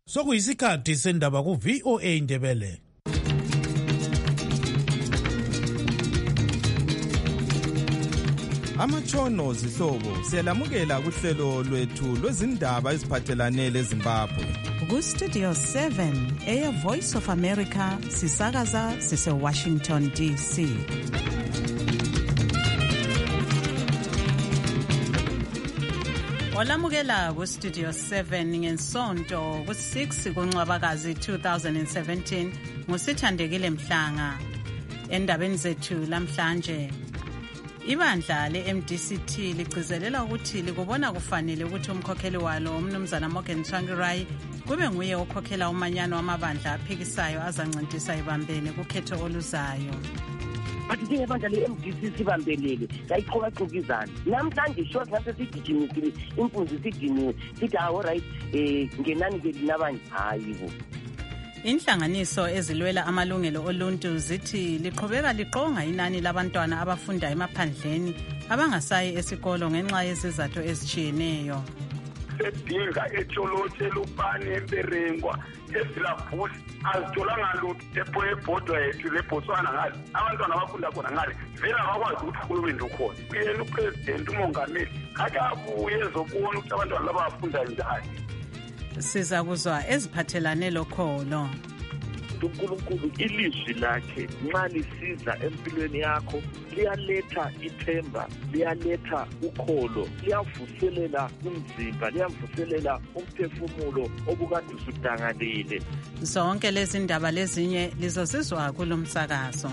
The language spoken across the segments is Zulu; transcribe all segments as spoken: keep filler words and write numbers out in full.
Sokuyisikhathi sendaba ku V O A Ndebele. Amatshono zihlobo siyalamukela kuhlelo lwethu lwezindaba eziphathelane leZimbabwe. Ku Studio seven Air Voice of America sisakaza sise Washington D C. Olamukela ku Studio seven ngensonto ku six kuNcwabakazi two thousand seventeen ngusithandekile Mhlanga. Endabeni zethu lamhlanje, ibandla le-M D C T ligcizelela ukuthi likubona kufanele ukuthi umkhokheli walo umnumzana Morgan Tsvangirai kube nguye okhokhela umanyano wamabandla aphikisayo azancintisa ibambene kukhetho oluzayo. Bathi njengabandla le-M D C sibambelele sayiqhokaqhokizana namhlanje sho ngase sigijimisile impunzi siginiwe sithi awu right eh ngenani-ke linabanye hayi bo. Inhlanganiso ezilwela amalungelo oluntu zithi liqhubeka liqonga inani labantwana abafunda emaphandleni abangasayi esikolo ngenxa yezizathu ezitshiyeneyo. Sedinga etsholotshe lupane emberengwa esilabhusi azitholanga lutho epho ebhodwa yethu leBotswana ngale abantwana abafunda khona ngale vela bakwazi ukuthi uhulumende ukhona uyena upresident umongameli kade abuye ezobona ukuthi abantwana laba bafunda njani. Siza kuzwa eziphathelane lokholo. uNkulunkulu ilizwi lakhe nxa lisiza empilweni yakho liyaletha ithemba, liyaletha ukholo, liyavuselela umzimba, liyavuselela umphefumulo obukade usudangalile. Zonke lezi ndaba lezinye lizozizwa kulomsakazo.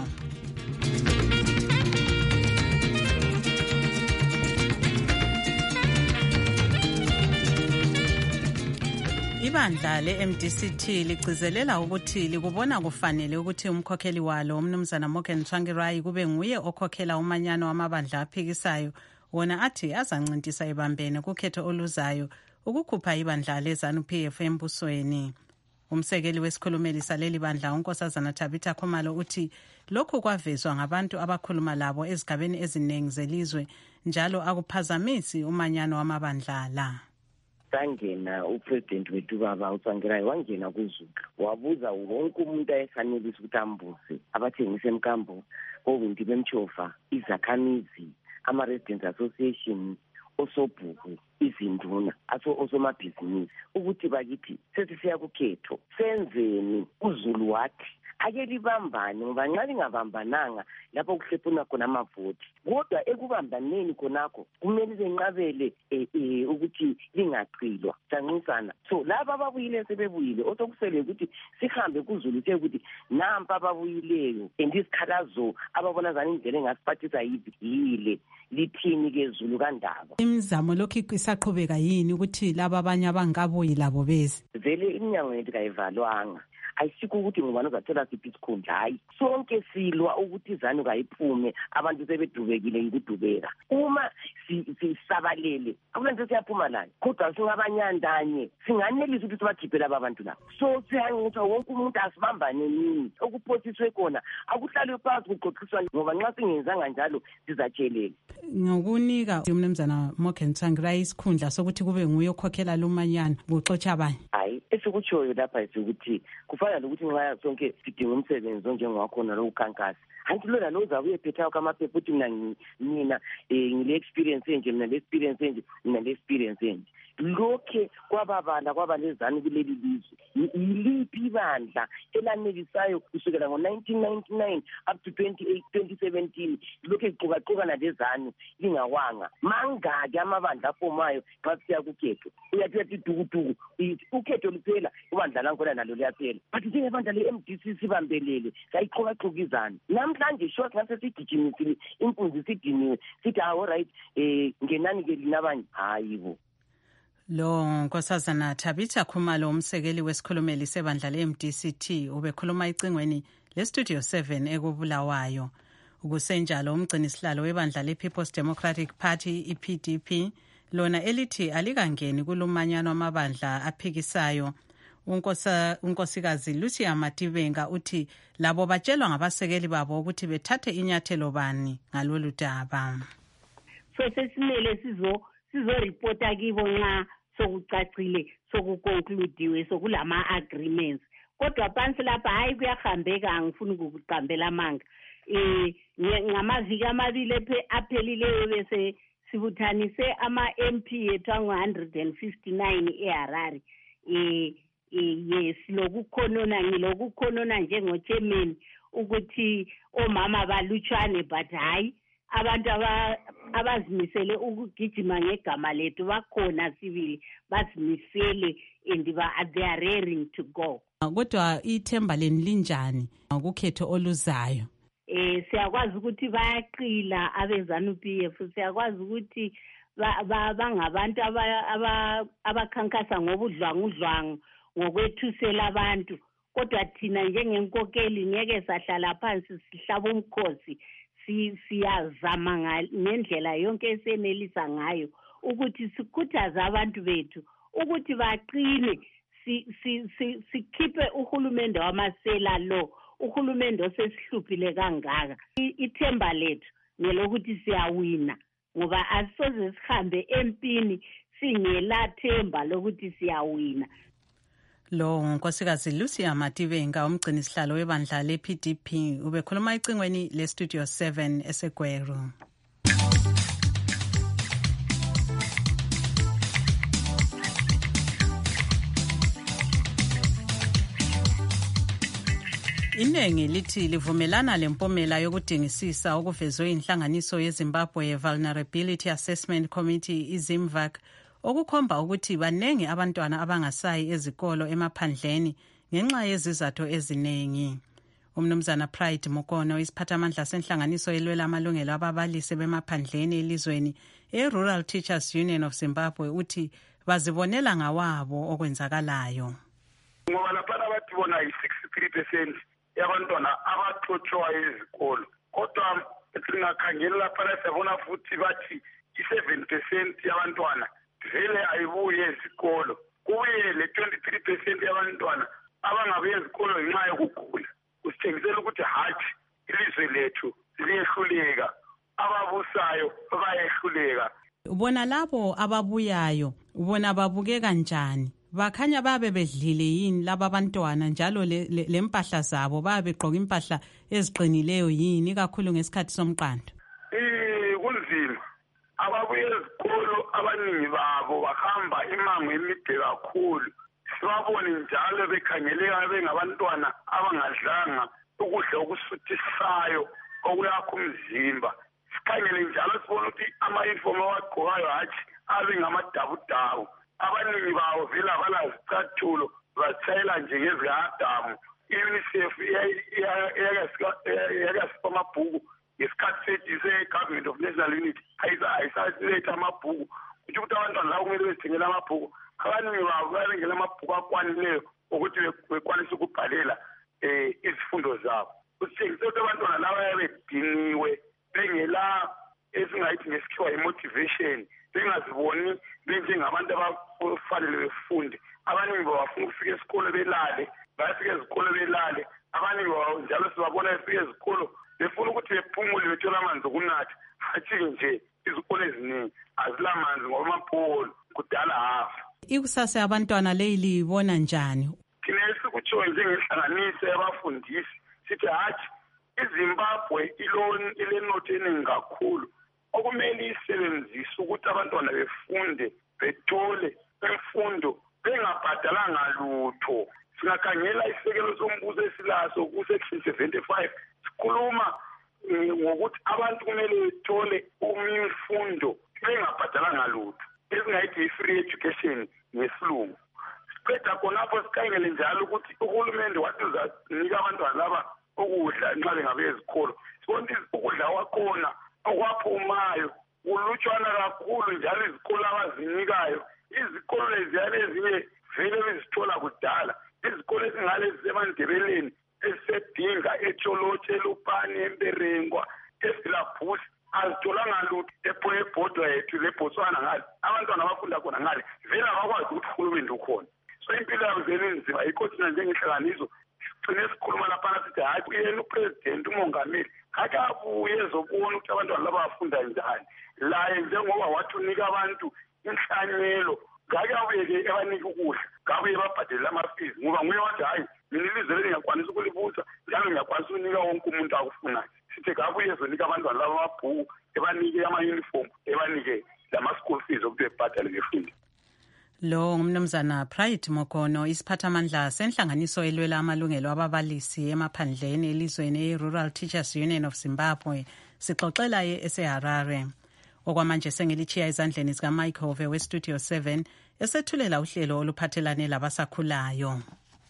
Ibandla le-M D C T ligcizelela ukuthi likubona kufanele ukuthi umkhokheli walo umnumzana Morgan Tsvangirai kube nguye okhokhela umanyano wamabandla aphikisayo wona athi azancintisa ibambene kukhetho oluzayo ukukhupha ibandla leZANU-P F embusweni. Umsekeli wesikhulumeli saleli bandla uNkosazana Tabitha Khumalo uthi lokhu kwavezwa ngabantu abakhuluma labo ezigabeni eziningi zelizwe njalo akuphazamisi umanyano wamabandla la. Sangena upresident wethu baba uTsvangirai wangena kuZulu wabuza wonke umuntu ayefanelisa ukuthi ambuze abathengisa emkambo obunti bemchova izakhamizi ama-residents association osobhuku izinduna aso osomabhizinisi ukuthi bakithi sesisiya kukhetho senzeni. uZulu wathi ake libambane ngoba nxa lingabambananga lapho kuhlephuna khona amavoti kodwa ekubambaneni khonakho kumele lenqabele eh, eh, ukuthi lingaqilwa sancisana. So laba ababuyile sebebuyile osokusele ukuthi sihambe kuZulu ukuthi nampa ababuyileyo andisikhalazo ababona zani indlela engasiphathisa yibi yile lithini ke Zulu kandaba. Imizamo lokhu isaqhubeka yini ukuthi laba abanye abangabuyi labo bezi vele iminyango yethu kayivalwanga ayisikho ukuthi ngubani uzathola siphi isikhundla hayi sonke silwa ukuthi izanu kayiphume abantu sebedubekile yikudubeka uma sisabalele akulanto siyaphuma la kodwa singabanyandanye singanelisa ukuthi sibakhiphe laba abantu la. So siyangithi wonke umuntu asibambane nini okuphotiswe khona akuhlalwe phansi kuxoxiswa ngoba nxa singenzanga njalo sizatshelela. Ngokunika umnumzana Morgan Tsvangirai isikhundla sokuthi kube nguye okhokhela lumanyano kuxotsha abanye hayi esikutshoyo lapha ukuthi kufana lokuthi nxa sonke sidinga umsebenzi onjengakhona lokukhankasa anti lona lo uzabuye phethayo kamaphepha uthi mina mina ngile experience enje mina le experience enje mina le experience enje lokhe kwababala kwabalezani kuleli lizwe yiliphi ibandla elanelisayo kusukela ngo nineteen ninety-nine up to twenty-eight twenty seventeen lokhe iqhubaqhuba nalezani lingawanga mangaki amabandla afomayo xa siya kukhetho uyathi yathi dukuduku ukhetho luphela ibandla lankona nalo liyaphela bathi njengebandla le-M D C sibambelele sayiqhokaqhokizana namhlanje sho ngase sigijimisile impunzi siginiwe sithi awu right eh ngenani-ke linabanye hayi bo. Lo Nkosazana Tabitha Khumalo umsekeli wesikhulumeli sebandla le-M D C T ubekhuluma icingweni le-Studio seven ekubulawayo. Ukusenjalo umgcinisihlalo webandla le-People's Democratic Party i-P D P lona elithi alikangeni kulumanyano amabandla aphikisayo. Unkosa unkosikazi Lucia Matibenga uthi labo batshelwa ngabasekeli babo ukuthi bethathe inyathelo bani ngalolu daba. So sesimele sizo sizo reporta kibo nxa sokucacile sokuconcludiwe sokulama agreements. Kodwa phansi lapha hayi kuyahambeka, angifuni ukuqambela amanga. Eh ngamaviki amabili aphelileyo bese sibuthanise ama M P ethu angu one hundred fifty-nine eHarare. Eh yes lokukhonona ngilokukhonona njengochairman ukuthi omama balutshwane, but hayi abantu abazimisele ukugijima ngegama lethu bakhona sibili bazimisele and they are raring to go. Kodwa ithemba leni linjani ngokukhetho oluzayo? Eh siyakwazi ukuthi bayaqila abezanu P F, siyakwazi ukuthi bangabantu abakhankasa ngobudlwangudlwangu ngokwethusela abantu, kodwa thina njengenkokeli ngeke sahlala phansi sihlaba umkhosi. Siyazama ngendlela yonke esenelisa ngayo ukuthi sikhuthaze abantu bethu ukuthi baqine, sikhiphe uhulumende wamasela lo, uhulumende osesihluphile kangaka. Ithemba lethu ngelokuthi siyawina, ngoba asisoze sihambe empini singela themba lokuthi siyawina. Lo nkosikazi Lucia Mativenga, umgcini sihlalo webandla le-P D P, ubekhuluma icingweni le-Studio seven eseGweru. Iningi lithi livumelana lempumela yokudingisisa okuvezwe inhlanganiso yeZimbabwe Vulnerability Assessment Committee iZimVac, okukhomba ukuthi banengi abantwana abangasayi ezikolo emaphandleni ngenxa yezizathu eziningi. Umnumzana Pride Mukono, isiphathamandla senhlanganiso elwela amalungelo ababalisi bemaphandleni elizweni e-Rural Teachers Union of Zimbabwe, uthi bazibonela ngawabo okwenzakalayo. Ngoba lapha bathi bona yi-sixty-three percent yabantwana abaxotshwayo ezikolo, kodwa singakhangela lapha siyabona futhi bathi i-seven percent yabantwana vele ayibuye ezikolo, kubuye le twenty-three percent yabantwana abangabuye ezikolo ngenxa yokugula. Kusitshengisela ukuthi hathi ilizwe lethu liyehluleka, ababusayo bayehluleka. Ubona labo ababuyayo, ubona babuke kanjani? Bakhanya babe bedlile yini laba abantwana, njalo le mpahla zabo babe begqoka impahla eziqinileyo yini, kakhulu ngesikhathi somqando? Eh kunzima. Ababuye ezikolo abaningi babo bahamba imango emide kakhulu. Sibabone njalo bekhangeleka bengabantwana abangadlanga ukudla okusuthisayo okuyakha umzimba. Sikhangele njalo sibona ukuthi ama-uniform awagqokayo hathi abe ngamadabudabu. Abaningi bawo vele abalazicathulo, batshayela nje ngezikadamu. I-UNICEF iyakasipa amabhuku ngesikhathi sethi se-Government of National Unity ayisaletha amabhuku kuthi ukuthi abantwana labo kumele bezithengele amabhuku. Abaningi babo bayabengela amabhuku akwanileyo ukuthi bekwanise ukubhalela um izifundo zabo. Kusitshengisa ukuthi abantwana laba bayabediniwe bengela esingayithi ngesikhiwa i-motivation, bengaziboni benjengabantu abafanele befunde. Abaningi bafuna ukufika esikolo belale, bayafika ezikolo belale. Abaningi njalo sibabona befika ezikolo befuna ukuthi bephumule bethola amanzi okunatha. Hathi nje izikolo eziningi azilamanzi ngoba amapolo kudala hafa. Ikusasa yabantwana leyi libona njani? Thina esikutsho njengenhlanganiso yabafundisi sithi hathi iZimbabwe ilenotho eningi kakhulu okumele isebenzise ukuthi abantwana befunde, bethole imfundo bengabhadalanga lutho. Singakhangela isekelo sombuso esilaso ku-section seventy-five sikhuluma ngokuthi abantu kumele bethole imfundo bengabhadalanga lutho, esingayithi i-free education ngesilungu. Siqeda khonapho sikhangele njalo ukuthi uhulumende wathi uzanika abantwana laba ukudla nxa bengabuye ezikolo. Sibona ukuthi ukudla kwakhona okwaphumayo kulutshwana kakhulu, njalo izikolo abazinikayo izikolo leziyana ezinye vele bezithola kudala. Izikolo ezingale zisemandebeleni ezisedinga, eTsholotshe, eLupane, eMberengwa, eVilabhusi azitholanga lutho. Ebhodwa yethu leBotswana ngale abantwana abafunda khona ngale vele abakwazi ukuthi uhulumende ukhona. So impilo yabo vele nzima, yikho thina njengenhlanganiso sigcine sikhuluma lapha sithi hayi yena upresident umongameli kake abuye ezobona ukuthi abantwana laba bafunda njani. Laye njengoba wathi unika abantu inhlanyelo ngake abuye-ke ebanike ukudla ngabuye babhadelela ama-fees ngoba nguye wathi hhayi mina ilizwe leli ngiyakwanisa ukulibusa njalo ngiyakwanisa ukunika wonke umuntu akufunayo sithe ngabuye ezonika abantwana laba amabhuku ebanike ama-uniform ebanike lama-school fees okuthi bebhadale befunde. Lo ngumnumzana Pride Mokono, isiphathamandla senhlanganiso elwela amalungelo ababalisi emaphandleni elizweni e-Rural Teachers Union of Zimbabwe, sixoxela eseHarare. Okwamanje sengilichiya ezandleni zika Mike Hove we-Studio seven esethulela uhlelo oluphathelane labasakhulayo.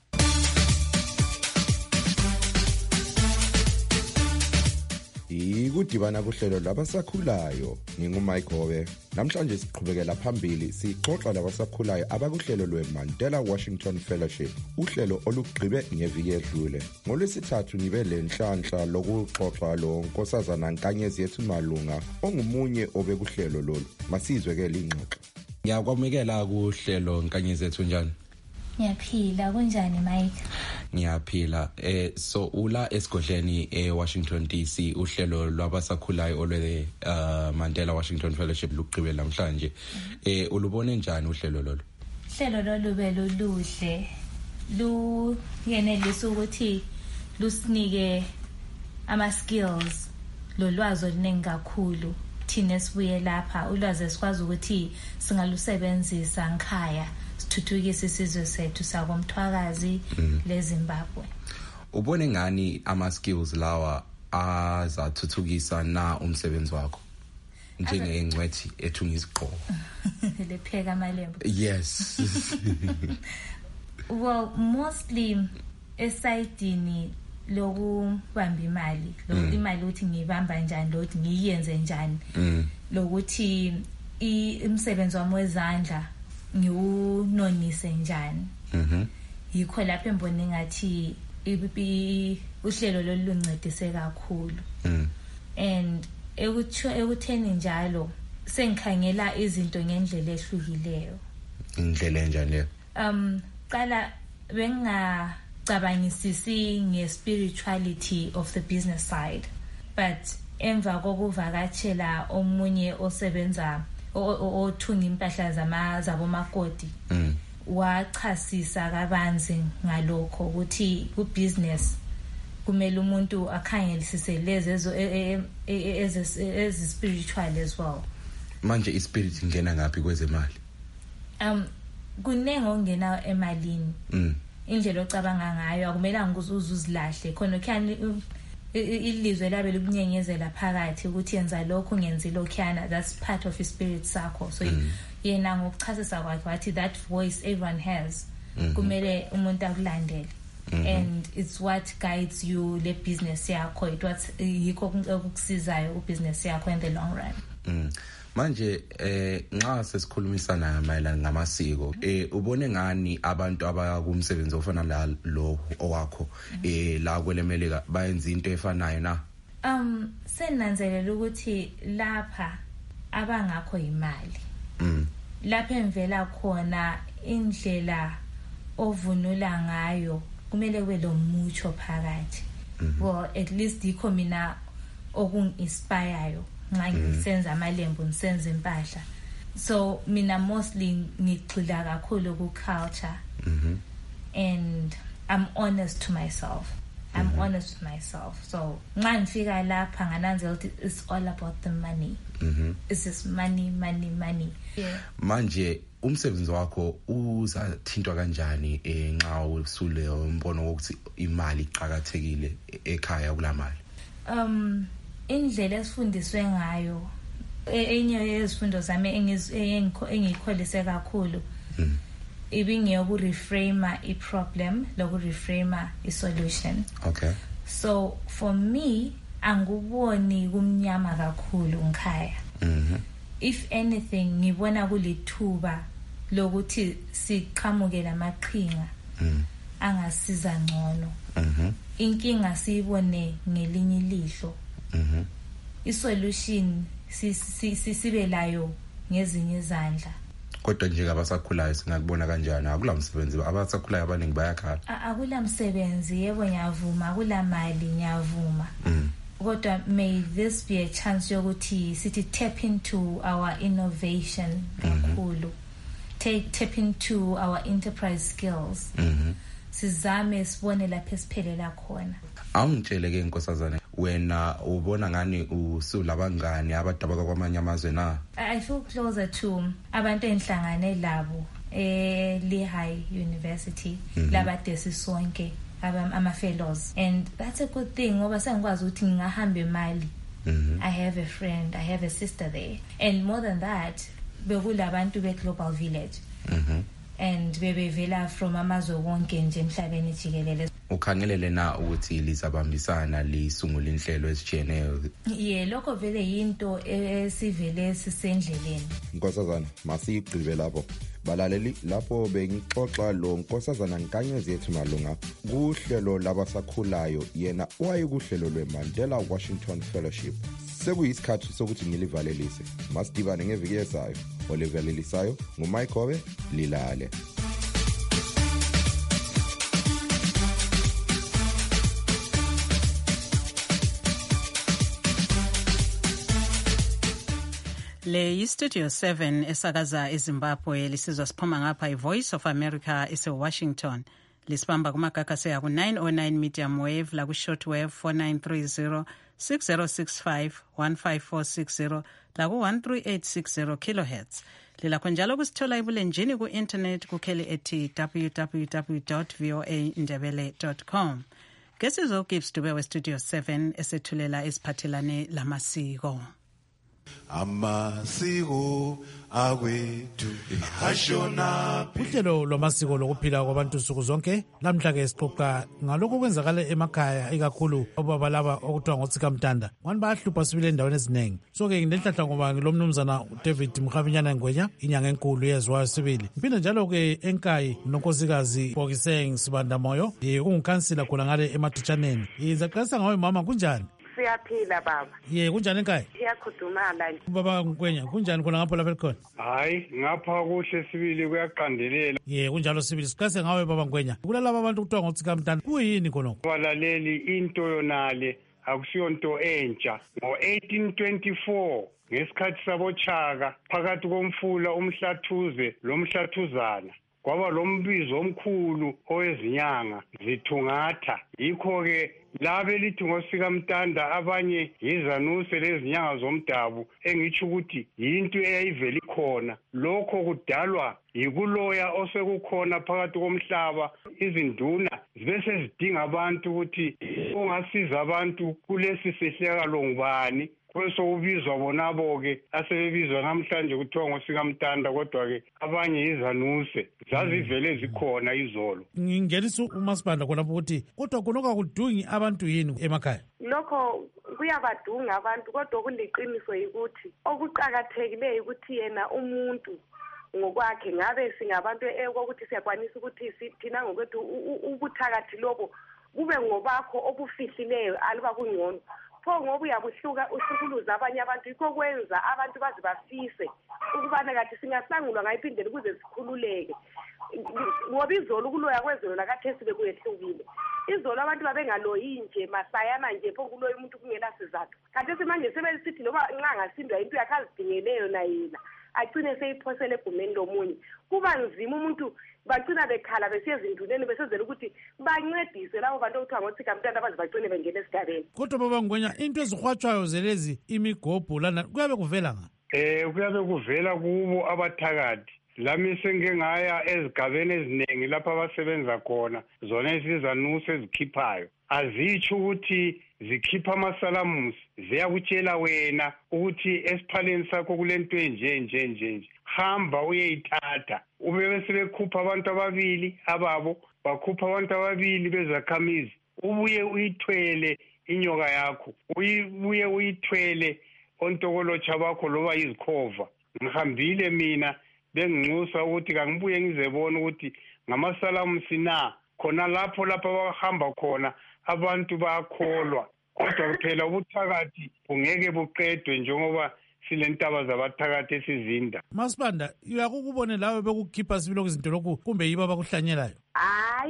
Ikudibana kuhlelo labasakhulayo ngingumike Hove. Namhlanje siqhubekela phambili sixoxa labasakhulayo abakuhlelo lweMandela Washington Fellowship, uhlelo olugqibe ngeviki edlule. NgoLwesithathu ngibe lenhlanhla lokuxoxa lo Nkosazana Nkanyezi yethu Malunga ongumunye obekuhlelo lolu. Masizwe ke lingxoxo. Ngiyakwamukela kuhlelo Nkanyezi yethu njani? Ngiyaphila, kunjani Mike? Ngiyaphila. Eh so ula esigodleni eWashington D C uhlelo lwabasakhulayo olwe uh, Mandela Washington Fellowship luqhubele namhlanje. Eh ulubone njani uhlelo lolu? Uhlelo lolu beluluhle. Lu yenelisa ukuthi lusinike ama skills lolwazi oluningi kakhulu. Thina sibuye lapha ulwazi esikwazi ukuthi singalusebenzisa ngikhaya. Tuthuthukisa isizwe sethu sakomthwakazi mm. leZimbabwe. Ubone ngani ama skills lawa azathuthukisa na umsebenzi wakho njengengcwethi ethunga iziqoko? Lepheka amalembu. Yes. Well, mostly esidini lokubamba imali, lokuthi imali uthi ngibamba kanjani, lokuthi ngiyenze njani, lokuthi umsebenzi wami wezandla ngiwunonise njani. Mhm. Yikho lapho embone ngathi ibi uhlelo loluncedise kakhulu. Mhm. And ekutho ekutheni njalo sengikhangela izinto ngendlela ehlukileyo. Indlela enjani le? Um qala bengacabangisisi nge-spirituality of the business side, but emva kokuvakatshela omunye osebenza othunga impahla zama zabomakoti mm. wachasisa kabanzi ngalokho ukuthi ku business kumele umuntu akhangelisise lezi ezo ezi spiritual as well. Manje ispirit ingena ngapi kwezemali? Um kunengo ongena emalini. Mm. Indlela ocabanga ngayo akumelanga ukuzuzilahle khona khani ilizwe labe libunyenyezela phakathi ukuthi yenza lokho ngenzi lokhana. That's part of his spirit sakho. So mm. yena ngokuchasisa kwakhe wathi that voice everyone has mm-hmm. kumele umuntu akulandele. Mm-hmm. And it's what guides you le business yakho, it what yikho okukusizayo u business yakho in the long run. Mm. Manje eh nxa sesikhulumisana mayelana ngamasiko eh ubone ngani abantu abakumsebenzi ofana la lo owakho eh la kwelemeleka bayenza into efanayo na? Um senanzelela ukuthi lapha abangakho imali. Mm. Lapha emvela khona indlela ovunula ngayo kumele kube lo mucho phakathi. Mm-hmm. Well, at least ikho mina okunginspireyo nxa ngisenza amalembu ngisenza impahla. So mina mostly ngigxila kakhulu ku culture. Mhm. And I'm honest to myself. I'm mm-hmm. honest to myself. So nxa ngifika lapha ngananzela ukuthi it's all about the money. Mhm. It's just money, money, money. Yeah. Manje umsebenzi wakho uzathintwa kanjani eh nxa usule umbono wokuthi imali iqhakathekile ekhaya kulamali? Um indlela esifundiswe ngayo enye yezifundo zami engikholise kakhulu ibingiyoku reframe i problem loku reframe i solution. Okay. So for me anguboni kumnyama kakhulu ngikhaya. Mhm. If anything ngibona kulithuba lokuthi siqhamuke lamaqhinga mhm angasiza ngcono. Mhm. Inkinga siyibone ngelinye ilihlo. Mhm. I-solution sibe layo ngezinye izandla. Kodwa nje abasakhulayo singakubona kanjani akulamsebenzi abasakhulayo abaningi bayakhala? Akulamsebenzi yebo ngiyavuma akulamali ngiyavuma. Mhm. Kodwa may this be a chance yokuthi sithi tap into our innovation kakhulu. take tap into our enterprise skills. Mhm. Sizame sibone lapha esiphelela khona. Awungitshele ke Nkosazana wena ubona ngani usulabangani abadabaka kwamanye amazwe na? I feel closer to abantu enhlangane labo eh Lehigh University Mhm. labade sisonke ama fellows, and that's a good thing ngoba sengikwazi ukuthi ngingahamba eMali. Mhm. I have a friend, I have a sister there, and more than that bekulabantu be Global Village. Mhm. And bebevela from amazwe wonke nje emhlabeni jikelele. Ukhangelele na ukuthi lisabambisana lisungula inhlelo ezijeneyo? Yeah, lokho vele yinto esivele sisendleleni. Nkosazana masigqibe lapho. Balaleli lapho bengixoxa lo Nkosazana Nkanyezi yethu malunga kuhlelo labasakhulayo yena wayekuhlelo lweMandela Washington Fellowship. Sekuyisikhathi sokuthi ngilivalelise. Masidibane ngeviki ezayo. Olivalelisayo nguMike Hobe Lilale. Le yi-Studio seven esakaza eZimbabwe lisizwa siphuma ngapha i-Voice of America ese-Washington. Lisibamba kumagagasela ku-nine oh nine medium wave la ku-shortwave four nine three zero six zero six five one five four six zero la ku-one three eight six zero kilohertz. Lilakho njalo kusithola ebulenjini ku-internet kukheli ethi w w w dot v o a ndebele dot com. Ngesizo uGibbs Dube we-Studio seven esethulela eziphathelane lamasiko. Amasiko awethu ehashona. Uhlelo lwamasiko lokuphila kwabantu nsuku zonke namhla ke sixoxa ngalokho kwenzakala emakhaya ikakhulu obaba laba okuthiwa ngotsikamtanda. Ngani bayahlupha sibile endaweni eziningi. So ke ngilenhlahla ngoba ngilomnumzana David Mkhavinyana Ngwenya inyanga enkulu yezwayo sibili. Iphinde njalo ke enkayi nonkosikazi Bokiseng Sibanda Moyo ungukhansila khona ngale eMathutshaneni. Izaqalisa ngawe mama kunjani? Siyaphila baba. Ye kunjani ekhaya? Siyakhudumala nje. Baba Ngwenya kunjani khona ngapha lapha ekhona? Hayi ngapha kuhle sibili kuyaqandelela. Ye kunjalo sibili siqase ngawe baba Ngwenya. Kulalaba abantu kuthiwa ngotsikamtanda kuyini khonoko? Balaleli into yonale akusiyonto entsha. Ngo eighteen twenty-four ngesikhathi saboChaka phakathi komfula umhlathuze lomhlathuzana kwaba lombizo omkhulu owezinyanga zithungatha. Yikho ke labe lithi ngosikamtanda abanye yizanuse lezinyanga zomdabu engitsho ukuthi yinto eyayivela ikhona. Lokho kudalwa yikuloya osekukhona phakathi komhlaba. Izinduna zibe sezidinga abantu ukuthi ungasiza abantu kulesi sehlakalo ngubani. Kweso ubizwa bonabo-ke asebebizwa namhlanje kuthiwa ngosikamtanda kodwa-ke abanye yizanuse zazivele zikhona izolo. Ngingenisa uMasibanda khonapho ukuthi kodwa khonokho akudungi abantu yini emakhaya? Lokho kuyabadunga abantu kodwa kuliqiniso ukuthi okuqakathekileyo ukuthi yena umuntu ngokwakhe ngabe singabantu ekokuthi siyakwanisa ukuthi thina ngokwethu ubuthakathi lobo kube ngobakho obufihlileyo aluba kungcono. Pho ngoba uyabuhluka uhlukuluza abanye abantu yikho kwenza abantu baze bafise ukubana kathi singasangulwa ngayiphindele ukuze sikhululeke. Ngoba izolo ukuloya kwezolo lakathesi bekuyehlukile. Izolo abantu babengaloyi nje masayana nje pho kuloya umuntu kungela sizathu. Kanti manje sebesithi loba nxa ngasindwa into yakhe azidingeleyo na yena agcine seyiphosele egumeni lomunye. Kuba nzima umuntu bagcina bekhala besiye ezinduneni besezela ukuthi bancedise labo bantu okuthiwa ngotsikamtanda baze bagcine bengena esigabeni. Kodwa baba Ngwenya into ezihwatshwayo zelezi imigobho lana kuyabe kuvela nga? Eh kuyabe kuvela kubo abathakathi. Lami sengengaya ezigabeni eziningi lapha abasebenza khona zona izizanuse ezikhiphayo. Azitsho ukuthi zikhipha amasalamusi ziyakutshela wena ukuthi esiphaleni sakho kulento enje nje nje. Hamba uyeyithatha. Ube bese bekhupha abantu ababili ababo bakhupha abantu ababili bezakhamizi. Ubuye uyithwele inyoka yakho. Ubuye uyithwele ontokolotsha bakho loba izikhova. Ngihambile mina benginxusa ukuthi kangibuye ngizebona ukuthi ngamasalamusi na khona lapho lapha abahamba khona abantu bayakholwa. Kodwa phela ubuthakathi ungeke buqedwe njengoba silentaba zabathakathi esizinda. Masibanda uyakukubone lawe bekukhipha sibilo izinto lokhu kumbe yiba bakuhlanyelayo? Hayi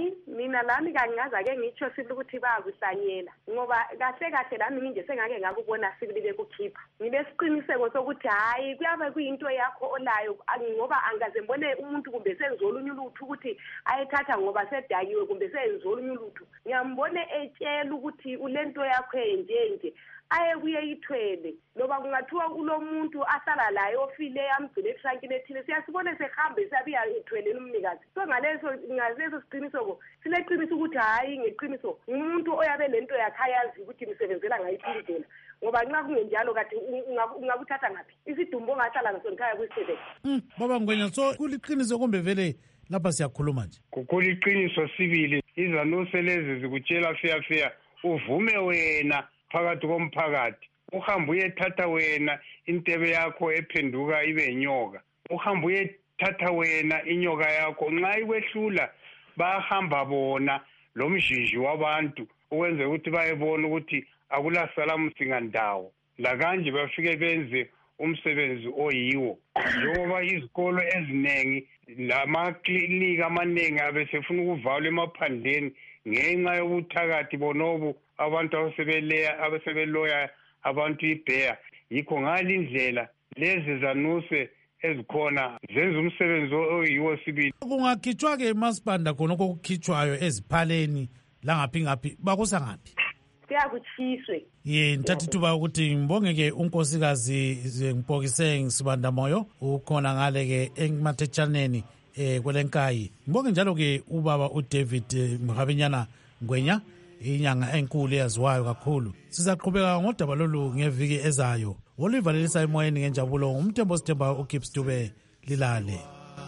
mina lami kangingaza-ke ngitsho sibili ukuthi bayakuhlanyela ngoba kahle kahle lami nginje sengake ngakubona sibili bekukhipha ngilesiqiniseko sokuthi hhayi kuyabe kuyinto yakho olayo ngoba angikaze ngibone umuntu kumbe senziwa olunye ulutho ukuthi ayethatha ngoba sedakiwe kumbe senziwa olunye ulutho ngiyambone etshela ukuthi ule nto yakho enjenje aye kuye yithwele loba kungathiwa kulo muntu ahlala laye ofile amgcine etrankini ethile siyasibone sehambe sabiya ethweleni umnikazi so ngaleso ngaleso siqinisoko sileqiniso ukuthi hhayi ngeqiniso umuntu oyabe lento yakhe ayazi ukuthi nisebenzela ngayiphi indlela ngoba nxa kungenjalo kathi ungakuthatha ngaphi isidumbu ongahlala ngaso ngikhaya kwisebenzi. Baba Ngwenya, so kuliqiniso kumbe vele lapha siyakhuluma nje? Kuliqiniso sibili, izanuse lezi zikutshela feya feya uvume wena phakathi komphakathi uhambe uyethatha wena intebe yakho ephenduka ibe inyoka, uhambe uyethatha wena inyoka yakho nxa ikwehlula bahamba bona lo mjiji wabantu ukwenze ukuthi bayebona ukuthi akulasala msingandawo la kanje bafike benze umsebenzi oyiwo njengoba izikolo eziningi lamaklinika amaningi abesefuna ukuvalwa emaphandleni ngenxa yobuthakathi bonobu abantu abasebeleya abasebeloya abantu ibheya yikho ngalindlela lezi zanuse ezikhona zenza umsebenzi oyiwo sibili. Kungakhitshwa ke emasipanda khona okukhitshwayo eziphaleni langaphi ngaphi bakusa ngaphi? Siyakuchiswe. Ye ntatha ithuba ukuthi ngibonge ke unkosikazi Mpokiseng Sibanda Moyo ukhona ngale ke ematetshaneni eh kwelenkayi. Ngibonge njalo ke ubaba uDavid Mhabenyana Ngwenya inyanga enkulu eyaziwayo kakhulu. Sizaqhubeka ngodaba lolu ngeviki ezayo. Olivalelisa emoyeni ngenjabulo umthembo Sithemba uGibbs Dube lilale.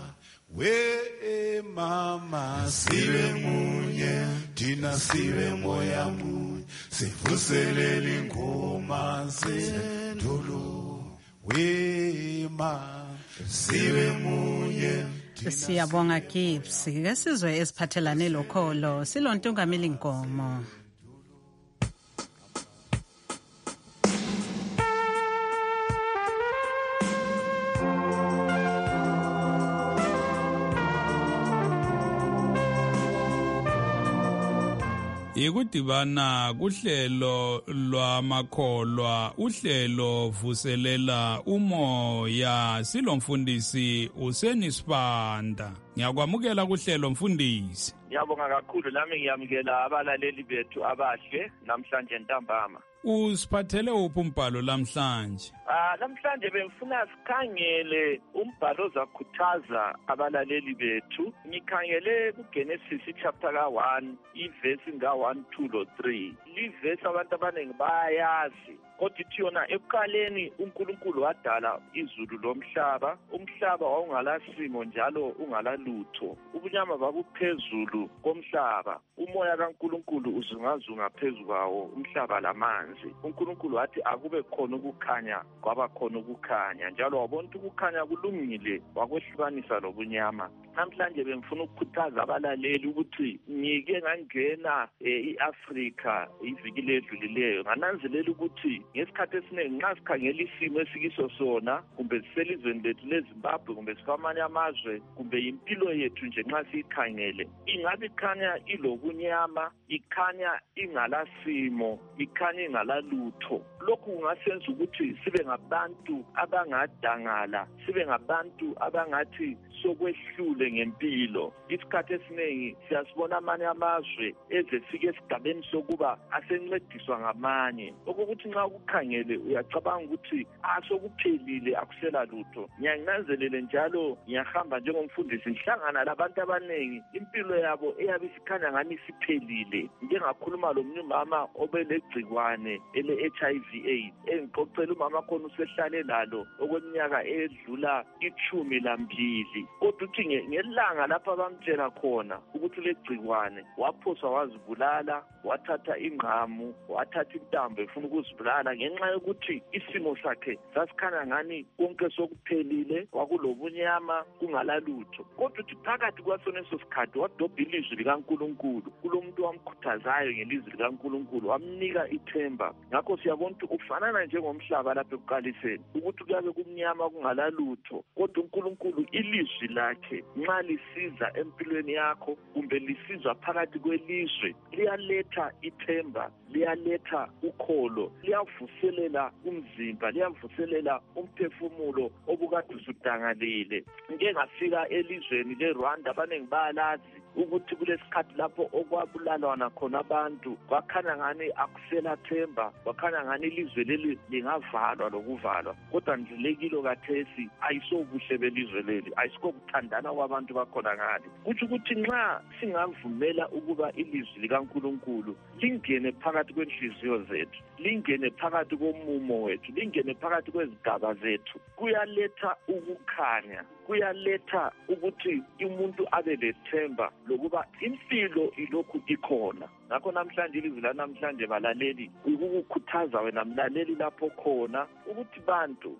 We mama sibe munye thina sibe moya munye sivuselele ingoma zetolo we mama sibe munye. Siyabonga Gibbs ke sizwe esiphathelane lokholo silontungameli Nkomo. Ikudibana kuhlelo lwamakholwa uhlelo vuselela umoya silomfundisi usenisibanda. Ngiyakwamukela kuhlelo mfundisi. Ngiyabonga kakhulu nami ngiyamukela abalaleli bethu abahle namhlanje ntambama. Usiphathele uphi umbhalo lamhlanje? Ah namhlanje bengifuna sikhangele umbhalo ozakhuthaza abalaleli bethu. Ngikhangele kuGenesis chapter ka one iverse nga one two lo three. Livesi abantu abaningi bayazi. Kodwa ithi yona ekuqaleni uNkulunkulu wadala izulu lomhlaba, umhlaba wawungalasimo njalo ungalalutho. Ubunyama babuphezulu komhlaba, umoya kaNkulunkulu uzungazunga phezulu kwawo umhlaba lamanzi. uNkulunkulu wathi akube khona ukukhanya, kwaba khona ukukhanya, njalo wabona ukukhanya kulungile, wakwehlukanisa lobunyama. Namhlanje bengifuna ukukhuthaza abalaleli ukuthi ngike ngangena eAfrica iviki ledlulileyo ngananzelela ukuthi ngesikhathi esiningi nxa sikhangela isimo esikiso sona kumbe siselizweni lethu leZimbabwe kumbe sikwamanye amazwe kumbe impilo yethu nje nxa siyikhangele ingabe ikhanya ilobunyama, ikhanya ingalasimo, ikhanya ingalalutho. Lokhu kungasenza ukuthi sibe ngabantu abangadangala, sibe ngabantu abangathi sokwehlule ngempilo. Isikhathi esiningi siyasibona amanye amazwe ezefika esigabeni sokuba asencediswa ngamanye, okokuthi nxa ukukhangele uyacabanga ukuthi asokuphelile akusela lutho. Ngiyananzelele njalo ngiyahamba njengomfundisi ngihlangana labantu abaningi impilo yabo eyabe isikhanya ngani siphelile. Njengakhuluma lomnye umama obelegcikwane ele H I V AIDS engixoxela umama khona usehlale lalo okweminyaka edlula ichumi lambili. Kodwa uthi ngelanga lapha bamtshela khona ukuthi legcikwane waphoswa wazibulala, wathatha ingqamu, wathatha intambo efuna ukuzibulala wakhala ngenxa yokuthi isimo sakhe sasikhanya ngani konke sokuphelile, kwakulobunyama kungalalutho. Kodwa uthi phakathi kwasoneso sikhathi wadobha ilizwi likaNkulunkulu kulomuntu wamkhuthazayo ngelizwi likaNkulunkulu, wamnika ithemba. Ngakho siyabona ukuthi ufanana njengomhlaba lapha ekuqaliseni ukuthi kuyabe kumnyama kungalalutho, kodwa uNkulunkulu ilizwi lakhe nxa lisiza empilweni yakho kumbe lisizwa phakathi kwelizwe liyaletha ithemba, liyaletha ukholo, liyavuselela umzimba, liyavuselela umphefumulo obukade usudangalile. Ngeke ngafika elizweni leRwanda abaningi bayalazi ukuthi kulesikhathi lapho okwabulalwana khona abantu kwakhanya ngani akusela themba, kwakhanya ngani ilizwe leli lingavalwa lokuvalwa. Kodwa ndilekile kathesi ayisobuhle belizwe leli, ayisikokuthandana kwabantu bakhona ngale. Kuthi ukuthi nxa singavumela ukuba ilizwi likaNkulunkulu lingene phakathi kwenhliziyo zethu, lingene phakathi komumo wethu, lingene phakathi kwezigaba zethu, kuyaletha ukukhanya, kuyaletha ukuthi umuntu abe lethemba lokuba impilo ilokhu ikhona. Ngakho namhlanje ilizwi la namhlanje balaleli ukukukhuthaza wena mlaleli lapho khona ukuthi bantu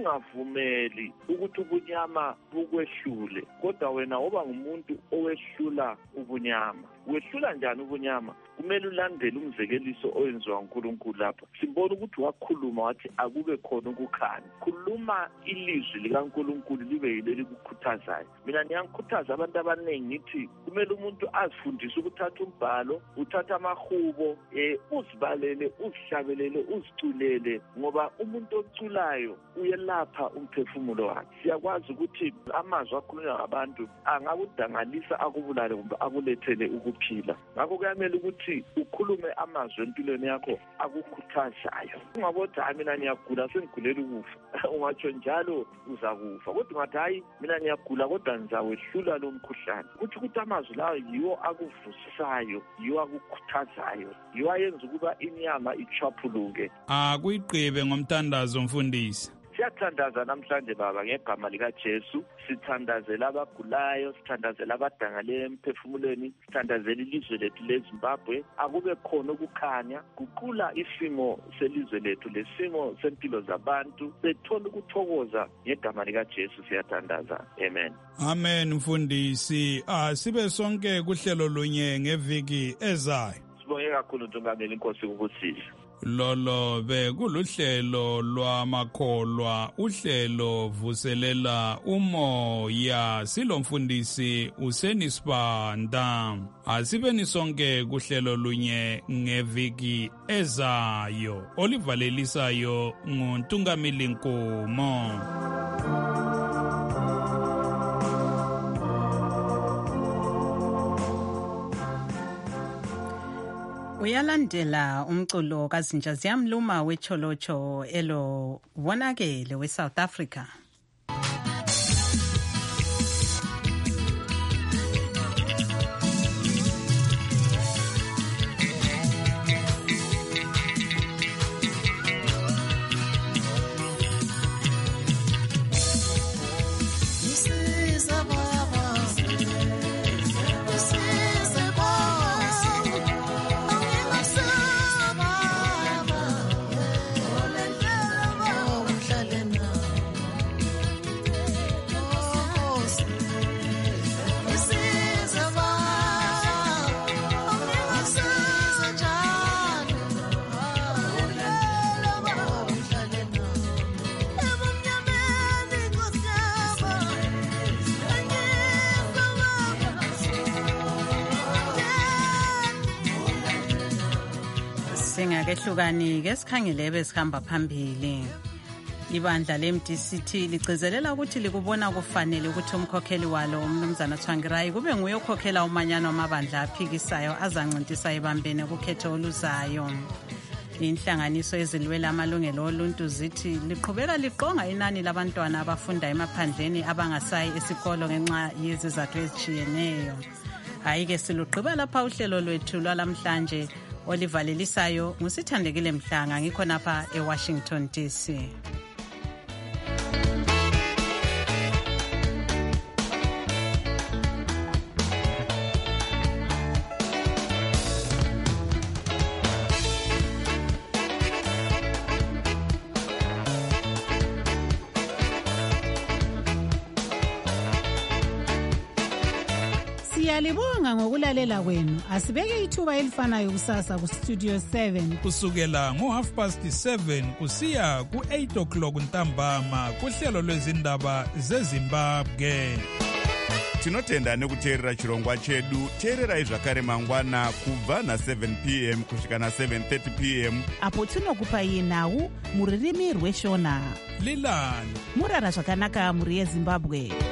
ungavumeli ukuthi ubunyama bukwehlule, kodwa wena oba ngumuntu owehlula ubunyama. Wehlula njani ubunyama? Kumele ulandele umzekeliso oyenziwa uNkulunkulu lapha. Simbona ukuthi wakhuluma wathi akube khona ukukhanya. Khuluma ilizwi likaNkulunkulu libe yileli kukhuthazayo. Mina ngiyakhuthaza abantu abaningi ngithi kumele umuntu azifundise ukuthatha umbhalo, uthatha amahubo, eh uzibalele, uzihlabelele, uziculele, ngoba umuntu oculayo uyelapha umphefumulo wakhe. Siyakwazi ukuthi amazwi akhulunywa ngabantu angakudangalisa akubulale kumbe akulethele ukuphila. Ngakho kuyamela ukuthi ukhulume amazwi empilweni yakho akukhuthazayo. Ungabothi hayi mina ngiyagula sengigulela ukufa. Ungatsho njalo uzakufa. Kodwa ungathi hayi mina ngiyagula kodwa ngizawehlula lo mkhuhlane. Kuthi ukuthi amazwi lawo yiwo akuvusisayo, yiwo akukhuthazayo, yiwo ayenza ukuba inyama ichwaphuluke. Akuyigqibe ngomthandazo mfundisi. Siyathandaza namhlanje baba ngegama likaJesu, sithandazela abagulayo, sithandazela abadangale emphefumulweni, sithandazela ilizwe lethu leZimbabwe, akube khona ukukhanya, guqula isimo selizwe lethu lesimo sempilo zabantu, bethola ukuthokoza ngegama likaJesu siyathandaza. Amen. Amen mfundisi. Ah sibe sonke kuhlelo lunye ngeviki ezayo. Sibonge kakhulu Ntongameli, inkosi ukubusisa. Lolo be kuluhlelo lwamakholwa, uhlelo vuselela umoya, silomfundisi uSenisibanda. Asibeni sonke kuhlelo lunye ngeviki ezayo. Olivalelisayo nguNtungameli Nkomo. Uyalandela umculo kaZinja Ziyamluma wecholocho elo wonakele weSouth Africa. Singakehlukani ke sikhangele besihamba phambili. Ibandla le-M D C T ligcizelela ukuthi likubona kufanele ukuthi umkhokheli walo umnumzana Tsvangirai kube nguye okhokhela umanyano wamabandla aphikisayo azancintiswa ebambene kukhetho oluzayo. Inhlanganiso ezilwela amalungelo oluntu zithi liqhubeka liqonga inani labantwana abafunda emaphandleni abangasayi esikolo ngenxa yezizathu ezitshiyeneyo. Hayi-ke silugqiba lapha uhlelo lwethu lwalamhlanje olivalelisayo ngusithandekile Mhlanga ngikho napha eWashington D C. Siyalibonga ngokulalela kwenu. Asibeke ithuba elifanayo kusasa ku Studio seven. Kusukela ngo half past seven kusiya ku eight o'clock ntambama kuhlelo lwezindaba zeZimbabwe. Tinotenda nekuteerera chirongwa chedu. Teererai zvakare mangwana kubva na seven p m kusvika na seven thirty p m apo tinokupai nhau muririmi rweshona. Lilani murara zvakanaka muri yeZimbabwe.